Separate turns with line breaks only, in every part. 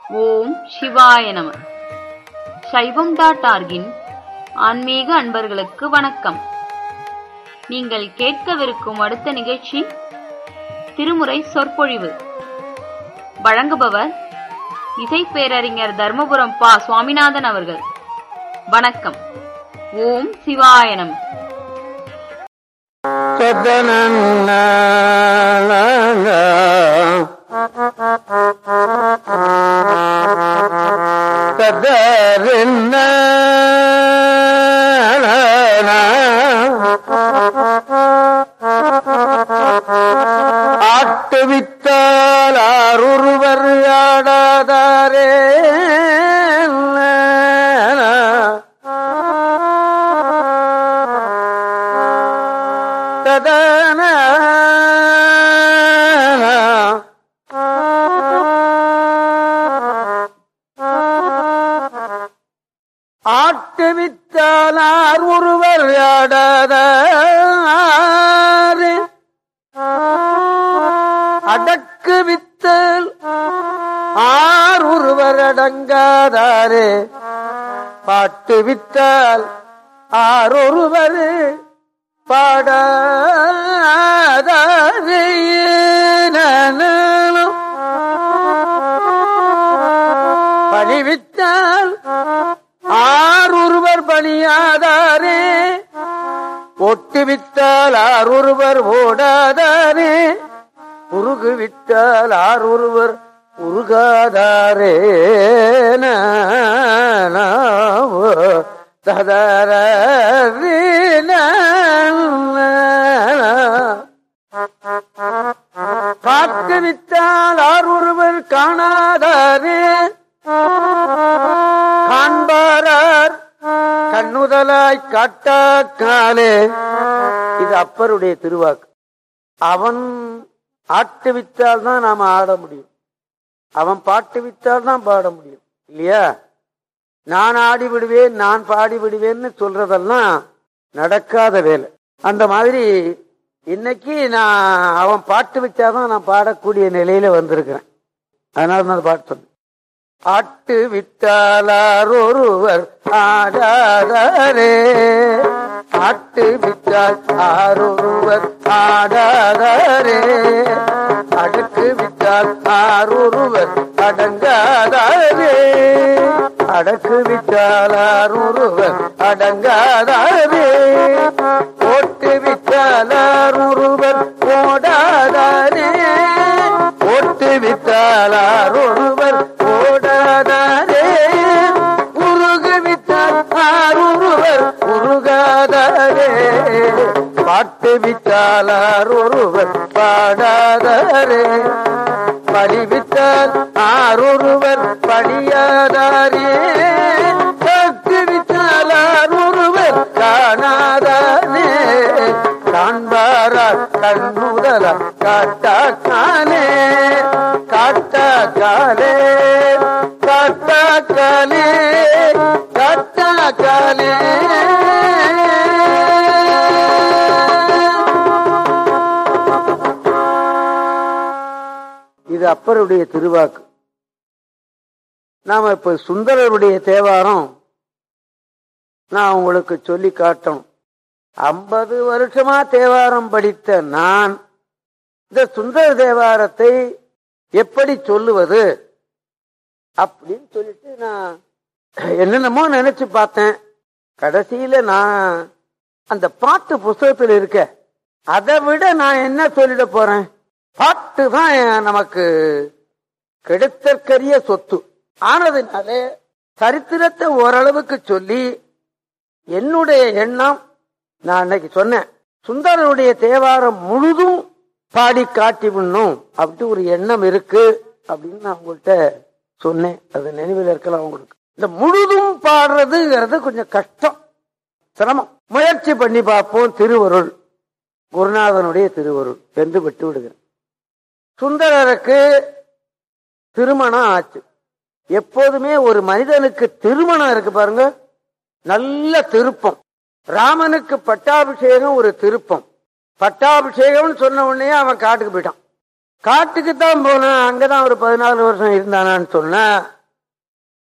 ஓம் சிவாய நம. சைவம்.org-இன் ஆன்மீக அன்பர்களுக்கு வணக்கம். நீங்கள் கேட்கவிருக்கும் அடுத்த நிகழ்ச்சி திருமுறை சொற்பொழிவு. வழங்குபவர் இசை பேரறிஞர் தர்மபுரம் பா. சுவாமிநாதன் அவர்கள். வணக்கம். ஓம் சிவாய நம.
ஆட்டுவித்தால் ஆரொருவர் ஆடாதாரே ததன ஆட்டுவித்தால் ஆரொருவர் ஆடாதாரே அடக்கு வித்தல் ஆரொருவர் அடங்காதாரே பாட்டு வித்தால் ஆரொருவர் பாடாதாரே பணிவித்தால் ஆரொருவர் பணியாதாரே ஒட்டுவித்தால் ஆரொருவர் ஓடாதாரே உருகு விட்டால் ஆரொருவர் உருகாதாரே ததர காட்டு வித்தால் ஆரொருவர் காணாதாரே காண்பாரார் கண்ணுதலாய் காட்டாக்காலே. இது அப்பருடைய திருவாக்கு. அவன் ஆட்டுவித்தால் தான் நாம ஆட முடியும், அவன் பாட்டு வித்தால் தான் பாட முடியும் இல்லையா? நான் ஆடி விடுவேன், நான் பாடி விடுவேன்னு சொல்றதெல்லாம் நடக்காத வேலை. அந்த மாதிரி இன்னைக்கு நான் அவன் பாட்டு வச்சாதான் நான் பாடக்கூடிய நிலையில வந்திருக்கிறேன். அதனால நான் பாட்டு சொன்னேன். ஆட்டு வித்தாலார் ஒருவர் ஆடாதாரே ஆட்டு வித்தால் ஆரொருவர் ஆடாதாரே அடக்கு வித்தால் ஆரொருவர் அடங்காதாரே அடக்கு வித்தால் ஆரொருவர் அடங்காதாரே ஓட்டு வித்தால் ஆரொருவர் ஓடாதாரே ஓட்டு வித்தால் ஆரொருவர் ஓடாதாரே உருகு வித்தால் ஆரொருவர் உருகாதாரே பாட்டு வித்தால் ஆரொருவர் பாடாதாரே பழிவித்தால் ஆரொருவர் பழியாதாரே சக்தி வித்தால் ஆரொருவர் காணாதாரே காண்பாரார் கண்ணுதல காட்டாக்காலே காட்டாக்காலே காட்டாக்காலே காட்டாக்காலே. இது அப்பருடைய திருவாக்கு. நாம இப்ப சுந்தரருடைய தேவாரம் நான் உங்களுக்கு சொல்லி காட்டணும். 50 வருஷமா தேவாரம் படித்த நான் இந்த சுந்தர தேவாரத்தை எப்படி சொல்லுவது அப்படின்னு சொல்லிட்டு நான் என்னென்னமோ நினைச்சு பார்த்தேன். கடைசியில நான் அந்த பாட்டு புஸ்தகத்தில் இருக்க அதை விட நான் என்ன சொல்லிட போறேன்? பாட்டு தான் நமக்கு கிடைத்தற்கரிய சொத்து ஆனதுனாலே சரித்திரத்தை ஓரளவுக்கு சொல்லி என்னுடைய எண்ணம் நான் அன்னைக்கு சொன்னேன், சுந்தரனுடைய தேவாரம் முழுதும் பாடி காட்டி விடணும் அப்படி ஒரு எண்ணம் இருக்கு அப்படின்னு நான் உங்கள்கிட்ட சொன்னேன். அது நினைவில் இருக்கலாம் உங்களுக்கு. இந்த முழுதும் பாடுறதுங்கிறது கொஞ்சம் கஷ்டம், சிரமம். முயற்சி பண்ணி பார்ப்போம். திருவருள் குருநாதனுடைய திருவருள் என்று விட்டு விடுகிறேன். சுந்தரருக்கு திருமணம் ஆச்சு. எப்போதுமே ஒரு மனிதனுக்கு திருமணம் இருக்கு பாருங்க, நல்ல திருப்பம். ராமனுக்கு பட்டாபிஷேகம் ஒரு திருப்பம். பட்டாபிஷேகம்னு சொன்ன உடனே அவன் காட்டுக்கு போயிட்டான். காட்டுக்குத்தான் போனான். அங்கதான் ஒரு 14 வருஷம் இருந்தானான்னு சொன்ன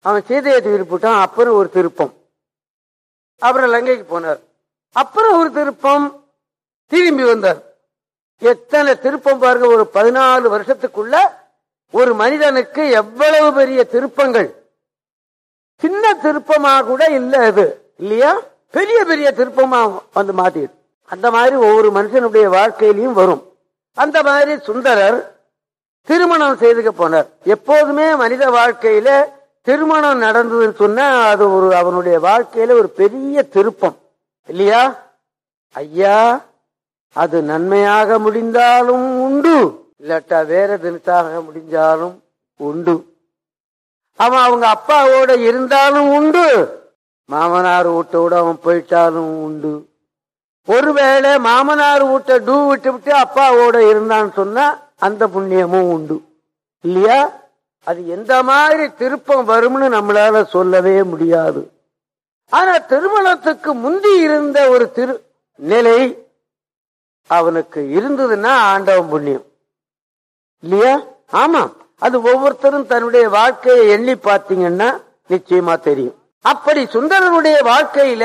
அவன் சீதையை திருப்பிட்டான். அப்புறம் ஒரு திருப்பம், அப்புறம் லங்கைக்கு போனார். அப்புறம் ஒரு திருப்பம், திரும்பி வந்தார். எத்தனை திருப்பம் பாருங்க! ஒரு 14 வருஷத்துக்குள்ள ஒரு மனிதனுக்கு எவ்வளவு பெரிய திருப்பங்கள்! சின்ன திருப்பமா கூட இல்ல அது, இல்லையா? பெரிய பெரிய திருப்பமா வந்து மாத்திடு. அந்த மாதிரி ஒவ்வொரு மனுஷனுடைய வாழ்க்கையிலையும் வரும். அந்த மாதிரி சுந்தரர் திருமணம் செய்துக்க போனார். எப்போதுமே மனித வாழ்க்கையில திருமணம் நடந்ததுன்னு சொன்னா அது ஒரு அவனுடைய வாழ்க்கையில ஒரு பெரிய திருப்பம், இல்லையா? ஐயா, அது நன்மையாக முடிந்தாலும் உண்டு, இல்லாட்டா வேற தினத்தாக முடிஞ்சாலும் உண்டு. அவன் அவங்க அப்பாவோட இருந்தாலும் உண்டு, மாமனார் வீட்டோட அவன் போயிட்டாலும் உண்டு. ஒருவேளை மாமனார் வீட்டை விட்டு விட்டு அப்பாவோட இருந்தான்னு சொன்னா அந்த புண்ணியமும் உண்டு, இல்லையா? அது எந்த மாதிரி திருப்பம் வரும்னு நம்மளால சொல்லவே முடியாது. ஆனா திருமணத்துக்கு முந்தி இருந்த ஒரு நிலை அவனுக்கு இருந்ததுன்னா ஆண்டவன் புண்ணியம், இல்லையா? ஆமா, அது ஒவ்வொருத்தரும் தன்னுடைய வாழ்க்கையை எண்ணி பார்த்தீங்கன்னா நிச்சயமா தெரியும். அப்படி சுந்தரனுடைய வாழ்க்கையில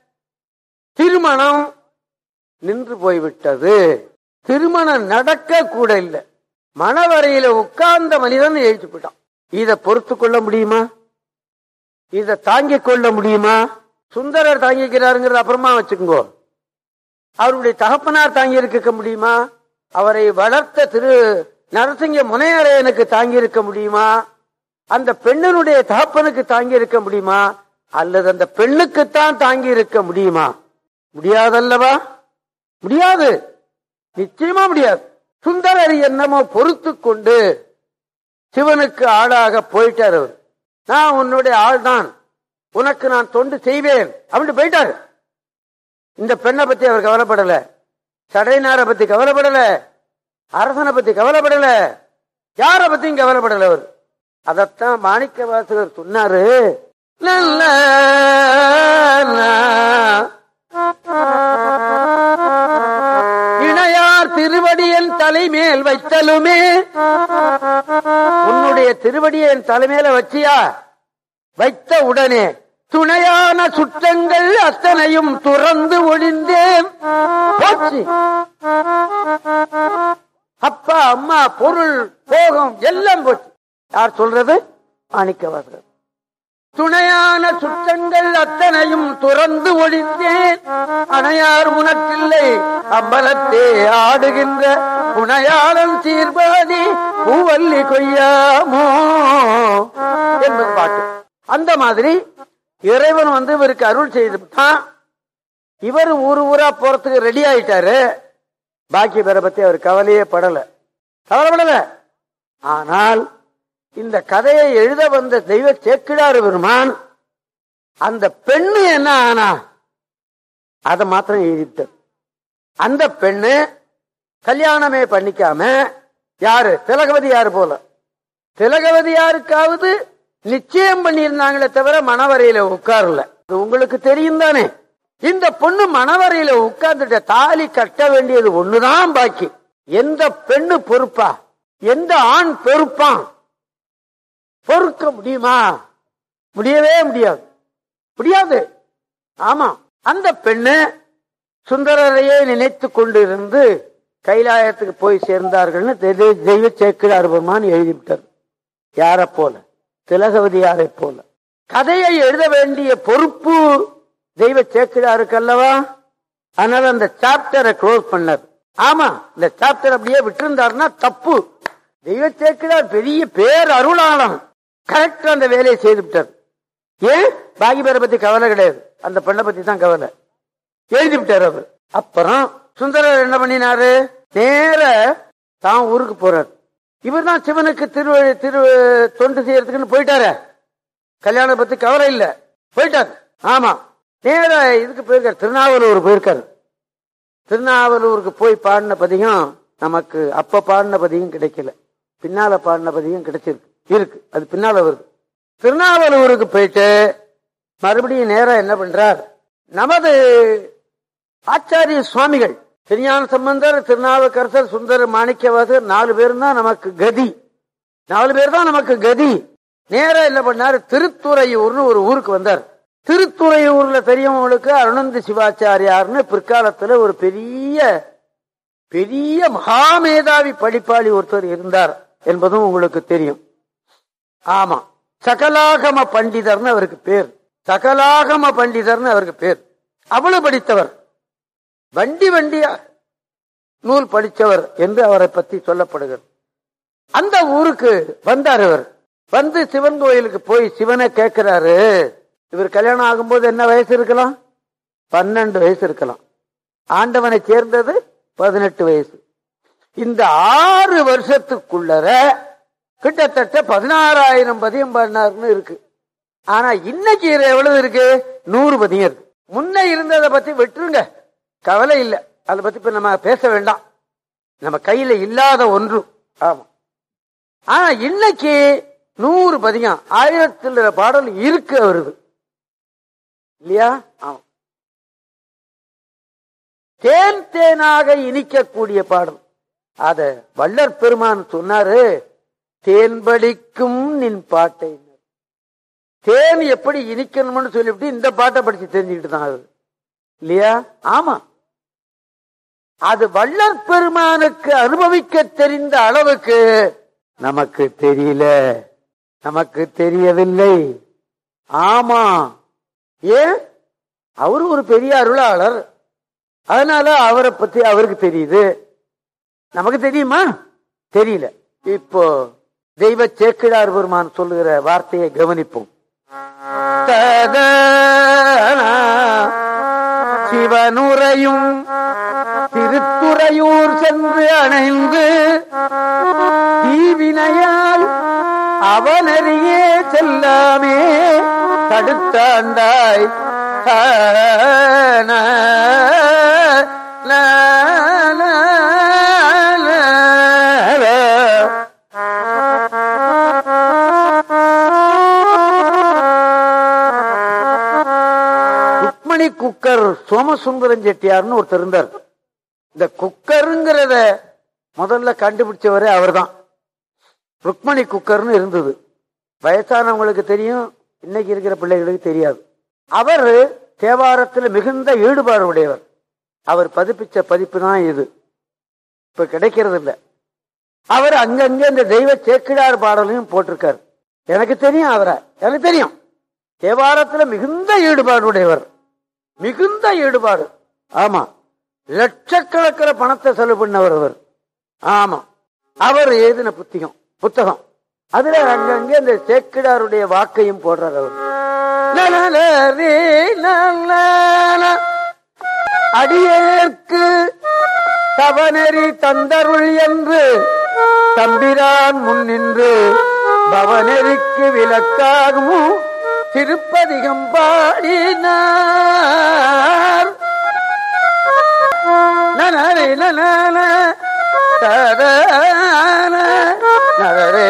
திருமணம் நின்று போய்விட்டது. திருமணம் நடக்க கூட இல்லை. மணவரையில உட்கார்ந்த மனிதன் எழுதி போயிட்டான். இதை பொறுத்து கொள்ள முடியுமா? இதை தாங்கிக் கொள்ள முடியுமா? சுந்தரர் தாங்கிக்கிறாருங்கிறது அப்புறமா வச்சுக்கோ. அவருடைய தகப்பனார் தாங்கி இருக்க முடியுமா? அவரை வளர்த்த திரு நரசிங்க முனையரையனுக்கு தாங்கி இருக்க முடியுமா? அந்த பெண்ணினுடைய தகப்பனுக்கு தாங்கி இருக்க முடியுமா? அல்லது அந்த பெண்ணுக்குத்தான் தாங்கி இருக்க முடியுமா? முடியாதல்லவா? முடியாது, நிச்சயமா முடியாது. சுந்தரர் என்னமோ பொறுத்து கொண்டு சிவனுக்கு ஆளாக போயிட்டார். அவர், நான் உன்னுடைய ஆள் தான், உனக்கு நான் தொண்டு செய்வேன் அப்படின்னு போயிட்டாரு. இந்த பெண்ணை பத்தி அவர் கவலைப்படல, சடையனாரை பத்தி கவலைப்படல, அரசனை பத்தி கவலைப்படல, யார பத்தியும் கவலைப்படல அவர். அதத்தான் மாணிக்க வாசகர் சொன்னாரு, நல்ல இணையார் திருவடியன் தலைமேல் வைத்தலுமே. உன்னுடைய திருவடியை என் தலைமையில வச்சியா? வைத்த உடனே துணையான சுற்றங்கள் அத்தனையும் துறந்து ஒழிந்தேன். போச்சு. அப்பா அம்மா பொருள் போகம் எல்லாம் போச்சு. யார் சொல்றது? மாணிக்கவாசகர். துணையான சுற்றங்கள் அத்தனையும் துறந்து ஒழிந்தேன், அணையார் உனக்கில்லை அம்பலத்தே ஆடுகின்ற புனையாளன் தீர்பாதி பூவல்லி கொய்யாமோ என்பது பாட்டு. அந்த மாதிரி இறைவன் இவருக்கு அருள் செய்துட்டான். இவர் ஊரா போறதுக்கு ரெடி ஆயிட்டாரு. பாக்கி பேரை பத்தி அவர் கவலையே கவலைப்படல. ஆனால் இந்த கதையை எழுத வந்த தெய்வ சேக்கிழார் பெருமான் அந்த பெண்ணு என்ன ஆனா அதை மாத்திரம் எழுதிட்டார். அந்த பெண்ணு கல்யாணமே பண்ணிக்காம யாரு? திலகவதி யாரு போல. திலகவதி யாருக்காவது நிச்சயம் பண்ணியிருந்தாங்களே தவிர மணவரையில உட்காரல. உங்களுக்கு தெரியும் தானே. இந்த பொண்ணு மணவரையில உட்கார்ந்துட்ட. தாலி கட்ட வேண்டியது ஒண்ணுதான் பாக்கி. எந்த பெண்ணு பொறுப்பா? எந்த ஆண் பொறுப்பான்? பொறுக்க முடியுமா? முடியவே முடியாது. ஆமா, அந்த பெண்ணு சுந்தரரையே நினைத்து கொண்டிருந்து கைலாயத்துக்கு போய் சேர்ந்தார்கள் தெய்வ சேக்கிழார் பெருமான் எழுதிவிட்டார். யார போல? திலகவதி யாரை போல. கதையை எழுத வேண்டிய பொறுப்பு தெய்வ சேக்கிழாருக்கு அல்லவா? அதனால அந்த சாப்டரை க்ளோஸ் பண்ணார். ஆமா, இந்த சாப்டர் அப்படியே விட்டிருந்தாருன்னா தப்பு. தெய்வ சேக்கிழார் பெரிய பேர் அருளாளன், கரெக்டா அந்த வேலையை செய்து விட்டார். ஏன்? பாகி பேரை பத்தி கவலை கிடையாது, அந்த பெண்ணை பத்தி தான் கவலை. எழுதி விட்டார் அவர். அப்புறம் சுந்தரர் என்ன பண்ணினாரு? நேர தான் ஊருக்கு போறார். இவர் தான் சிவனுக்கு திரு தொண்டு செய்யறதுக்குன்னு போயிட்டாரு. கல்யாணம் பத்தி கவலை இல்ல, போயிட்டாரு. ஆமா, நேர இதுக்கு போயிருக்காரு, திருநாவலூர் போயிருக்காரு. திருநாவலூருக்கு போய் பாடின பதிகம் நமக்கு அப்ப பாடின பதிகம் கிடைக்கல, பின்னால பாடின பதிகம் கிடைச்சிருக்கு. அது பின்னால வருது. திருநாவலூருக்கு போயிட்டு மறுபடியும் நேரம் என்ன பண்றார்? நமது ஆச்சாரிய சுவாமிகள் திருஞான சம்பந்தர், திருநாவுக்கரசர், சுந்தர மாணிக்கவாசகர் 4 பேர் தான் நமக்கு கதி. 4 பேர் தான் நமக்கு கதி. நேரா என்ன பண்ணாரு, திருத்துறையூர்னு ஒரு ஊருக்கு வந்தார். திருத்துறையூர்ல பெரியவங்களுக்கு அருணந்தி சிவாச்சாரியார்னு பிற்காலத்துல ஒரு பெரிய பெரிய மகாமேதாவி படிப்பாளி ஒருத்தர் இருந்தார் என்பதும் உங்களுக்கு தெரியும். ஆமா, சகலாகம பண்டிதர்னு அவருக்கு பேர். சகலாகம பண்டிதர்னு அவருக்கு பேர். அவ்வளவு படித்தவர், வண்டி வண்டியா நூல் படித்தவர் என்று அவரை பற்றி சொல்லப்படுகிறது. அந்த ஊருக்கு வந்தார். இவர் வந்து சிவன் கோயிலுக்கு போய் சிவனை கேட்கிறாரு. இவர் கல்யாணம் ஆகும்போது என்ன வயசு இருக்கலாம்? 12 வயசு இருக்கலாம். ஆண்டவனை சேர்ந்தது 18 வயசு. இந்த 6 வருஷத்துக்குள்ளர கிட்டத்தட்ட 16,000 பதியம் பண்ணாருன்னு இருக்கு. ஆனா இன்னைக்கு எவ்வளவு இருக்கு? 100 பதியம் இருக்கு. முன்ன இருந்ததை பத்தி விட்டுருங்க, கவலை இல்லை. அதை பத்தி இப்ப நம்ம பேச வேண்டாம், நம்ம கையில இல்லாத ஒன்று. ஆமா, ஆனா இன்னைக்கு 100 பதியம் 1000 பாடல் இருக்கு அவருக்கு இல்லையா? ஆமா, தேன் தேனாக இனிக்கக்கூடிய பாடல். அத வள்ளற் பெருமான் சொன்னாரு, தேன்படிக்கும் நின் பாட்டை. தேன் எப்படி இனிக்கணும்னு சொல்லிவிட்டு இந்த பாட்டை படிச்சு தெரிஞ்சுக்கிட்டு தான் அது இல்லையா? ஆமா, அது வள்ளற் பெருமானுக்கு அனுபவிக்க தெரிந்த அளவுக்கு நமக்கு தெரியல, நமக்கு தெரியவில்லை. ஆமா, ஏன்? அவரு ஒரு பெரிய அருளாளர், அதனால அவரை பத்தி அவருக்கு தெரியுது. நமக்கு தெரியுமா? தெரியல. இப்போ தெய்வ சேக்கிழார் பெருமான் சொல்லுகிற வார்த்தையை கவனிப்போம். சிவனுரையும் திருத்துறையூர் சென்று அணைந்து தீவினையால் அவனறியே செல்லாமே தடுத்தாண்டாய். ருக்மணி குக்கர் சோமசுந்தரம் செட்டியார்னு ஒருத்தர் இருந்தார். இந்த குக்கருங்கிறத முதல்ல கண்டுபிடிச்சவரே அவர் தான். ருக்மணி குக்கர்னு இருந்தது. வயசானவங்களுக்கு தெரியும், இன்னைக்கு இருக்கிற பிள்ளைகளுக்கு தெரியாது. அவர் தேவாரத்தில் மிகுந்த ஈடுபாடு உடையவர். அவர் பதிப்பிச்ச பதிப்பு தான் இது, இப்ப கிடைக்கிறது இல்லை. அவர் அங்கங்க இந்த தெய்வ சேக்கிழார் பாடலையும் போட்டிருக்காரு. எனக்கு தெரியும் அவரை, எனக்கு தெரியும். தேவாரத்தில் மிகுந்த ஈடுபாடு உடையவர், மிகுந்த ஈடுபாடு. ஆமா, லட்சக்கணக்கில் பணத்தை செலவு பண்ணவர் அவர். ஆமா, அவர் எழுதின புத்தகம் அதுல அங்கங்க இந்த சேக்கிழாருடைய வாக்கையும் போடுறார் அவர். அடியேற்கு தவநெறி தந்தருள் என்று தம்பிரான் முன்னின்று பவநெறிக்கு விளக்காகும் திருப்பதிகம் பாடினார். நனரே நன நரே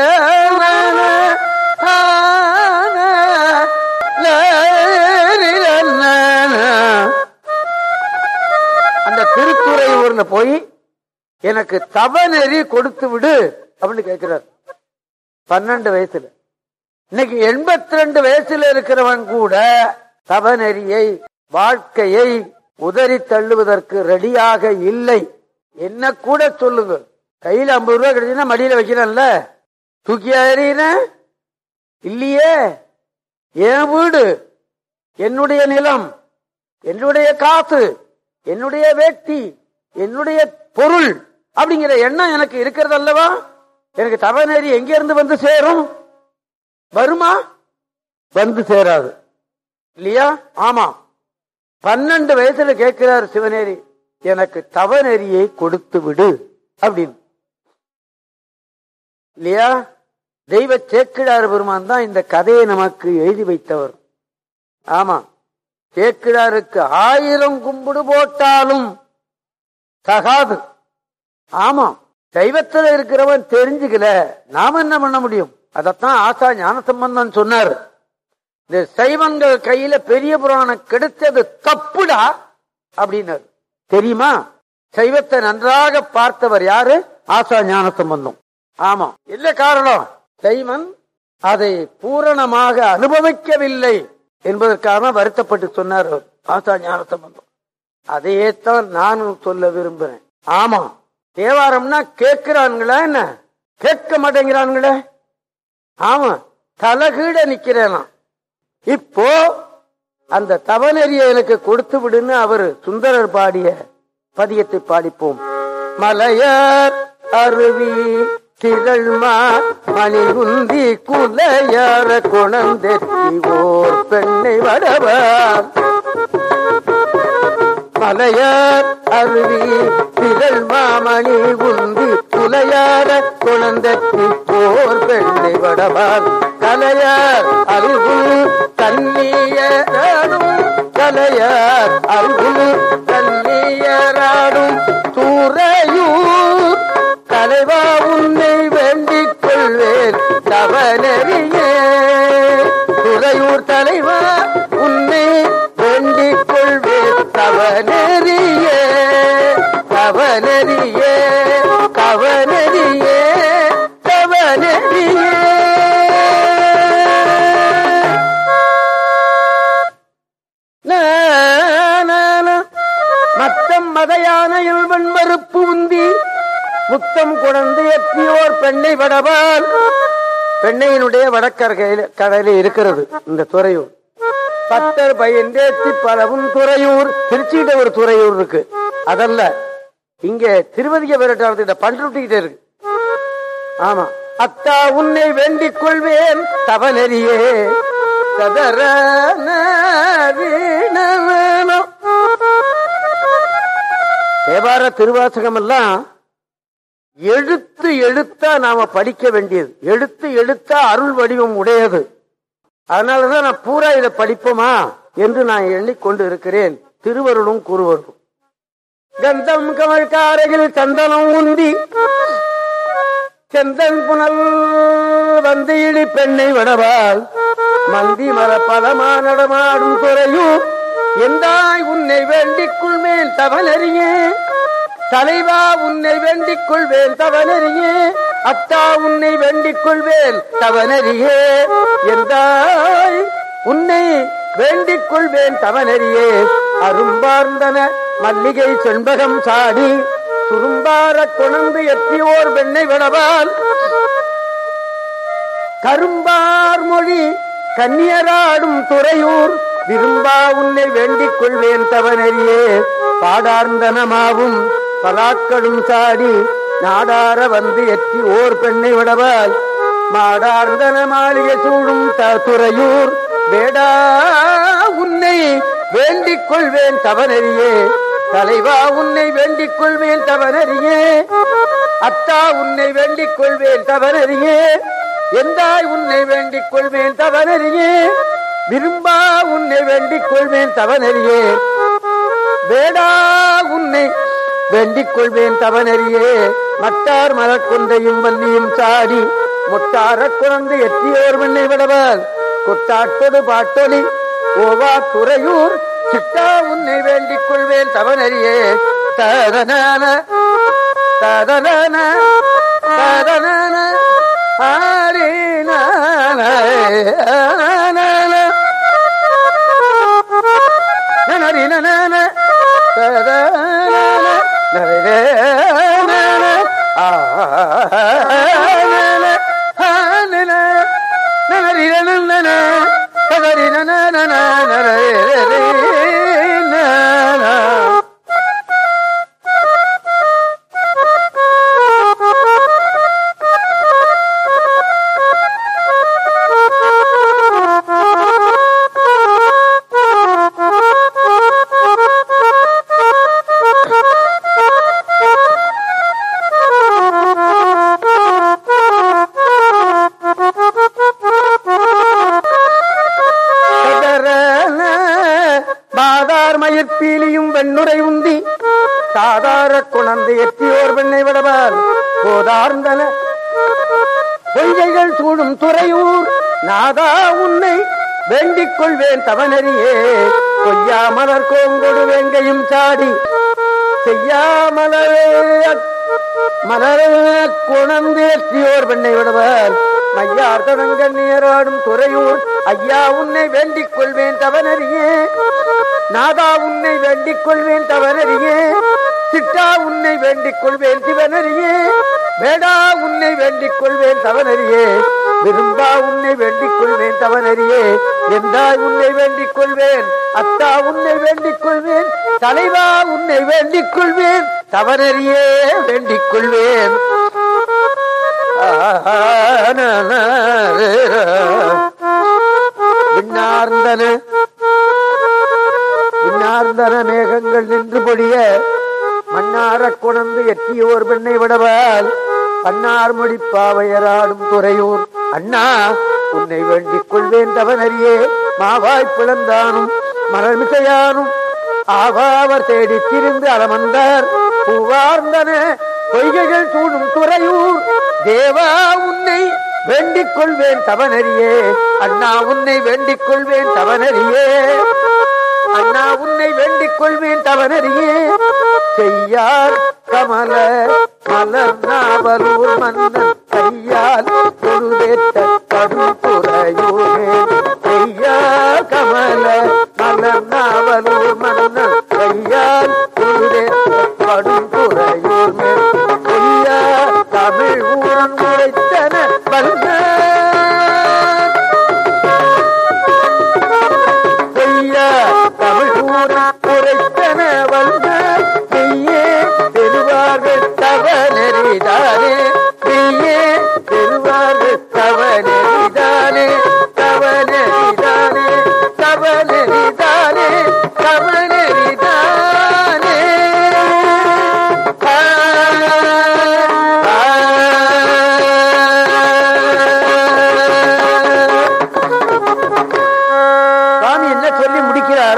அந்த திருத்துறையூர்ல போய் எனக்கு தவநெறி கொடுத்து விடு அப்படின்னு கேட்கிறார். 12 வயசுல. இன்னைக்கு 82 வயசுல இருக்கிறவன் கூட தவநெறியை, வாழ்க்கையை உதறி தள்ளுவதற்கு ரெடியாக இல்லை. என்ன கூட சொல்லுங்க, கையில 50 ரூபாய் கிடைச்சுன்னா மடியில வைக்கிறேன்ல, தூக்கி அறியின இல்லையே. என் வீடு, என்னுடைய நிலம், என்னுடைய காசு, என்னுடைய வேட்டி, என்னுடைய பொருள் அப்படிங்கிற எண்ணம் எனக்கு இருக்கிறது அல்லவா? எனக்கு தவநெறி எங்க இருந்து வந்து சேரும்? வருமா? வந்து சேராது இல்லையா? ஆமா, 12 வயசுல கேட்கிறார் சிவநேரி, எனக்கு தவநெறியை கொடுத்து விடு அப்படின்னு இல்லையா? தெய்வ சேக்கிழார் பெருமான் தான் இந்த கதையை நமக்கு எழுதி வைத்தவர். ஆமா, சேக்கிழாருக்கு 1000 கும்பிடு போட்டாலும் தகாது. ஆமா, தெய்வத்தில் இருக்கிறவன் தெரிஞ்சுக்கல, நாம என்ன பண்ண முடியும்? அதத்தான் ஆசா ஞானசம்பந்தன் சொன்னார். இந்த சைவங்கள் கையில பெரிய புராணம் கிடைச்சது தப்புடா அப்படின்னாரு. தெரியுமா? சைவத்தை நன்றாக பார்த்தவர் யாரு? ஆசா ஞானசம்பந்தம். ஆமா, என்ன காரணம்? சைவன் அதை பூரணமாக அனுபவிக்கவில்லை என்பதற்காக வருத்தப்பட்டு சொன்னார் ஆசா ஞானசம்பந்தம். அதையே தான் நானும் சொல்ல விரும்புறேன். ஆமா, தேவாரம்னா கேட்கிறான்களா என்ன? கேட்க மாட்டேங்கிறான்களே. ஆமா, தலகீழ நிக்கிறேனா. இப்போ அந்த தவநெறிய எனக்கு கொடுத்து விடுன்னு அவர் சுந்தரர் பாடிய பதியத்தை பாடிப்போம். மலையார் அருவி திகழ்மா மணிகுந்தி குலையார குணந்தெத்தி ஓர் பெண்ணை வடவார். மலையார் அருவி திகழ்மா மணி குந்தி குலையார குணந்தெத்தி ஓர் பெண்ணை வடவார். கலையார் அருகு கண்ணியராடும் கலையார் அருகு கண்ணியராடும் தூரையூர் தலைவா உன்னை வேண்டிக் கொள்வேன் தவநெறியே. துறையூர் தலைவா உன்னை வேண்டிக் கொள்வேன் தவநெறியே. தவநெறியே தவநெறியே தவநெறியே. மத்தம் மதையானையில் வெண்மறுப்பு உந்தி முத்தம் குழந்து எத்தியோர் பெண்ணை வடவால். பெண்ணையினுடைய வடக்கரையில் இருக்கிறது இந்த துறையூர். பத்தர் பயந்தேத்தி பலவும் துறையூர். திருச்சியிட்ட ஒரு துறையூர் இருக்கு, அதல்ல. இங்க திருவதிக விரட்டாளத்திட்ட பண்ருட்டிக்கிட்ட இருக்கு. ஆமா, அத்தா உன்னை வேண்டிக் கொள்வேன் தவநெறியே. சதர தேவார திருவாசகம் எல்லாம் எழுத்து எழுத்தா நாம படிக்க வேண்டியது. எழுத்து எழுத்தா அருள் வடிவம் உடையது. அதனாலதான் நான் பூரா இதை படிப்போமா என்று நான் எண்ணிக்கொண்டு இருக்கிறேன். திருவருளும் குருவருளும். கந்தம் கமழ்காரையில் சந்தனம் உந்தி செந்தன் புனல் வந்து இடி பெண்ணை வடவால். மந்தி மர பலமா நடமாடும் துறையும் எந்தாய் உன்னை வேண்டிக் கொள்வேன் தவநெறியே. தலைவா உன்னை வேண்டிக் கொள்வேன் தவநெறியே. அத்தா உன்னை வேண்டிக் கொள்வேன் தவநெறியே. எந்தாய் உன்னை வேண்டிக் கொள்வேன் தவநெறியே. அரும்பார்ந்தன மல்லிகை செண்பகம் சாடி சுரும்பார கொணந்து எத்தியோர் பெண்ணை விடவால். கரும்பார் மொழி கன்னியராடும் துறையூர் விரும்பா உன்னை வேண்டிக் கொள்வேன் தவநெறியே. பாடார்ந்தனமாவும் பலாக்களும் சாடி நாடார வந்து எத்தி ஓர் பெண்ணை விடவால். மாடார்ந்தன மாளிகை சூடும் துறையூர் வேடா உன்னை வேண்டிக் கொள்வேன் தவநெறியே. தலைவா உன்னை வேண்டிக் கொள்வேன் தவநெறியே. அத்தா உன்னை வேண்டிக் கொள்வேன் தவநெறியே. எந்தாய் உன்னை வேண்டிக் கொள்வேன் தவநெறியே. விரும்பா உன்னை வேண்டிக் கொள்வேன் தவநெறியே. வேடா உன்னை வேண்டிக் கொள்வேன் தவநெறியே. மட்டார் மலர்கொண்டையும் வள்ளியும் சாடி முட்டார குழந்தை எத்தியோர் பெண்ணை விடவால். கொட்டாட்டொடு பாட்டொலி ஓவா துறையூர் சிட்டா உன்னை வேண்டிக் கொள்வேன் தவநெறியே. ததனான ததனான ததனான ஆரீன நரின ததனான நரே மயிர்பீலியும் வெண்ணுரை உந்தி சாதார குணந்து எத்தியோர் பெண்ணை விடவால். போதார்ந்தன பொய்கைகள் சூடும் துறையூர் நாதா உன்னை வேண்டிக் கொள்வேன் தவநெறியே. பொய்யா மலர் கோங்கொடு வேங்கையும் சாடி செய்யாமலரே மலர குணந்து எத்தியோர் பெண்ணை விடவால். மையார்த்தனங்க நேராடும் துறையூர் ஐயா உன்னை வேண்டிக் கொள்வேன் தவனறியே. நாதா உன்னை வேண்டிக் கொள்வேன் தவனறியே. சிட்டா உன்னை வேண்டிக் கொள்வேன் சிவனறியே. வேடா உன்னை வேண்டிக் கொள்வேன் தவனறியே. விரும்பா உன்னை வேண்டிக் கொள்வேன் தவனறியே. எந்தாய் உன்னை வேண்டிக் கொள்வேன். அத்தா உன்னை வேண்டிக் கொள்வேன். தலைவா உன்னை வேண்டிக் கொள்வேன் தவனறியே வேண்டிக் கொள்வேன். விண்ணார்ந்தன மேகங்கள் நின்று பொழிய மண்ணார குணந்து எட்டியோர் பெண்ணை விடவால் பன்னார் முடிப்பாவையராடும் துறையூர் அண்ணா உன்னை வேண்டிக் கொள்வேன் தவனறியே. மாவாய் பிளந்தானும் மலர்மிசையானும் ஆவாவர் தேடி திரிந்து அலமந்தார் பூவார்ந்தன பொய்கைகள் சூடும் துறையூர் தேவா உன்னை வேண்டிக் கொள்வேன் தவனறியே. அண்ணா உன்னை வேண்டிக் கொள்வேன் தவனறியே. அண்ணா உன்னை வேண்டிக் கொள்வேன் தவனறியே. செய்யார் கமல மலர் நாவலூர் மன்னன் கையால் பொருதேற்ற கடும் துறையூரே. செய்யார் கமல மலர் நாவலூர் மன்னன் கையால் பொருதேற்ற கடும் துறையூர் மேல் பொய்யா தமிழ் ஊரன் உரைத்தன வல்ல. பொய்யா தமிழ் ஊரன் உரைத்தன வல்ல. மெய்யே பெறுவார்கள் தவனறிதானே. மெய்யே பெறுவார்கள் தவனறிதானே. தவனறிதானே தவனறிதானே தவனறிதானே. சுவாமி என்ன சொல்லி முடிக்கிறார்?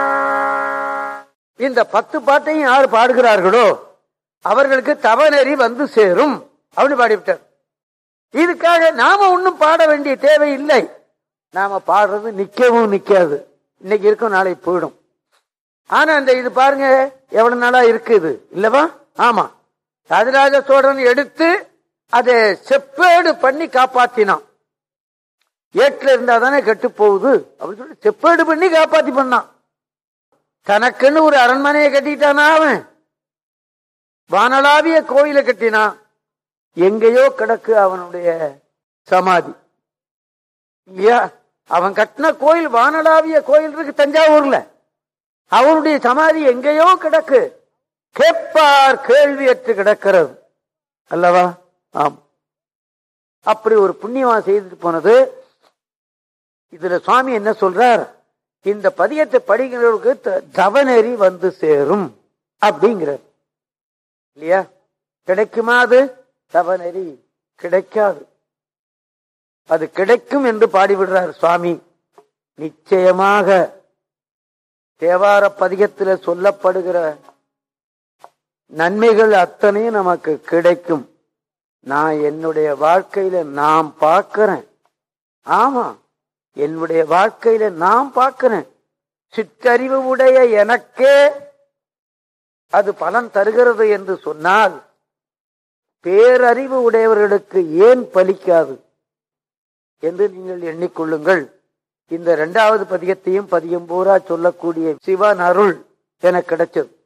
இந்த 10 பாட்டையும் யார் பாடுகிறார்களோ அவர்களுக்கு தவநெறி வந்து சேரும் அப்படின்னு பாடிவிட்டார். இதுக்காக நாம ஒன்னும் பாட வேண்டிய தேவை இல்லை. நாம பாடுறது நிக்கவும் நிக்காது. இன்னைக்கு இருக்கும் நாளைக்கு போயிடும். ஆனா அந்த இது பாருங்க எவ்வளவு நாளா இருக்குது இல்லவா? ஆமா, ராஜராஜ சோழன் எடுத்து அதை செப்பேடு பண்ணி காப்பாத்தினான். ஏட்டுல இருந்தா தானே கெட்டு போகுது அப்படின்னு சொல்லி செப்பேடு பண்ணி காப்பாத்தி பண்ணான். தனக்குன்னு ஒரு அரண்மனையை கட்டிட்டானா அவன். வானளாவிய கோயிலை கட்டினான். எங்கேயோ கிடக்கு அவனுடைய சமாதி இல்லையா? அவன் கட்டின கோயில் வானளாவிய கோயில் இருக்கு தஞ்சாவூர்ல. அவனுடைய சமாதி எங்கேயோ கிடக்கு. கேட்பார் கேள்வியற்று கிடக்கிறது அல்லவா? ஆம். அப்படி ஒரு புண்ணியமா செய்துட்டு போனது. இதுல சுவாமி என்ன சொல்றார்? இந்த பதியத்தை படிக்கிறவர்களுக்கு தவநெறி வந்து சேரும் அப்படிங்கிறார் இல்லையா? கிடைக்குமா? அது தவநெறி கிடைக்காது. அது கிடைக்கும் என்று பாடிவிடுறார் சுவாமி. நிச்சயமாக தேவார பதிகத்தில் சொல்லப்படுகிற நன்மைகள் அத்தனையும் நமக்கு கிடைக்கும். நான் என்னுடைய வாழ்க்கையில நாம் பார்க்கிறேன். ஆமா, என்னுடைய வாழ்க்கையில நாம் பார்க்கிறேன். சிற்றறிவு உடைய எனக்கே அது பலன் தருகிறது என்று சொன்னால் பேரறிவு உடையவர்களுக்கு ஏன் பலிக்காது என்று நீங்கள் எண்ணிக்கொள்ளுங்கள். இந்த 2வது பதிகத்தையும் பதியம் பூரா சொல்லக்கூடிய சிவன் அருள் எனக்கு கிடைச்சது.